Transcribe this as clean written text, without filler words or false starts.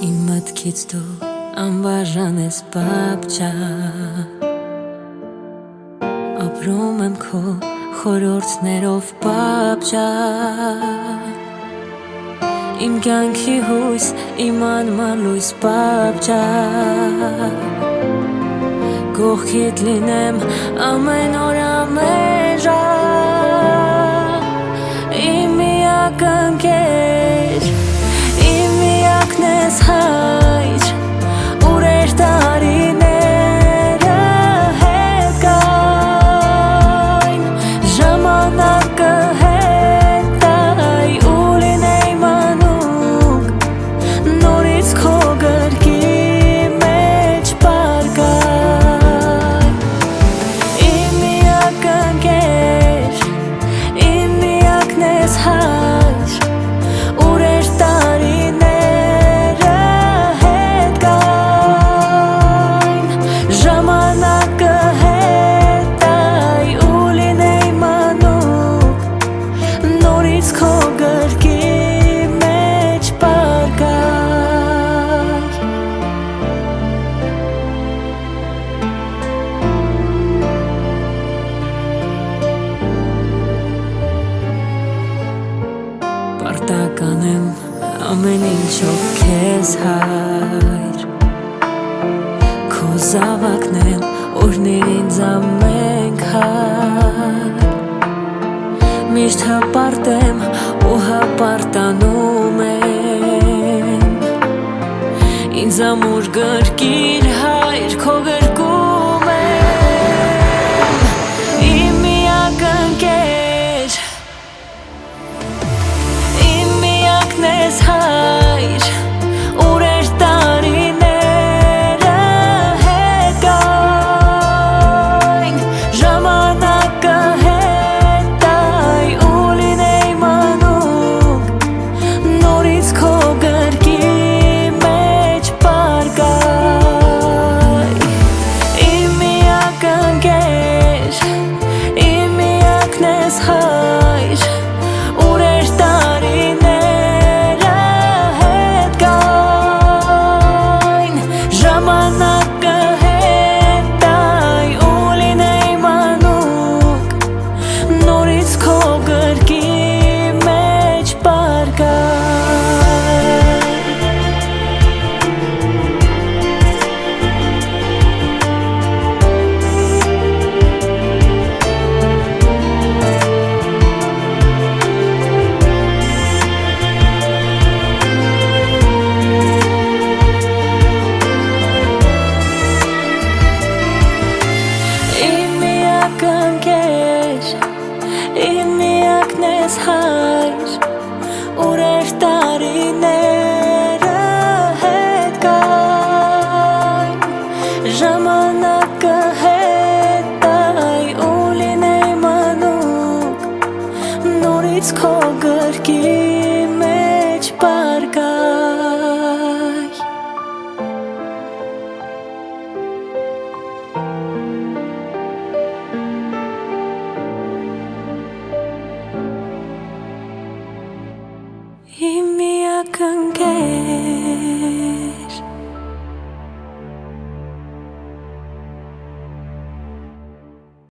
Իմ մտքից դու անբաժան ես պատճառ, ապրում եմ քո խորհուրդներով պատճառ, իմ կյանքի հույս, իմ անմար լույս պատճառ, կողքիդ լինեմ ամեն օր ամեն ժամ, իմ միակ ընկեր, իմ միակն ես հայր, ուրեր տարիները հետ գային, ժամանակը հետ տայ ու լինեի մանուկ, նորից քո գրկի մեջ պարգայ, իմ միակ ընկեր, իմ միակն ես հայր, ուրեր տարիները հետ գային, ժամանակը հետ տայ ու լինեի մանուկ, նորից քո գրկի մեջ պարգայ, պարտական եմ ամեն ինչով քեզ հայր, քո զավակն եմ, օրհնիր ինձ ամենք հայր, միշտ հպարտեմ ու հպարտանում եմ, ինձ ամուր գրկիր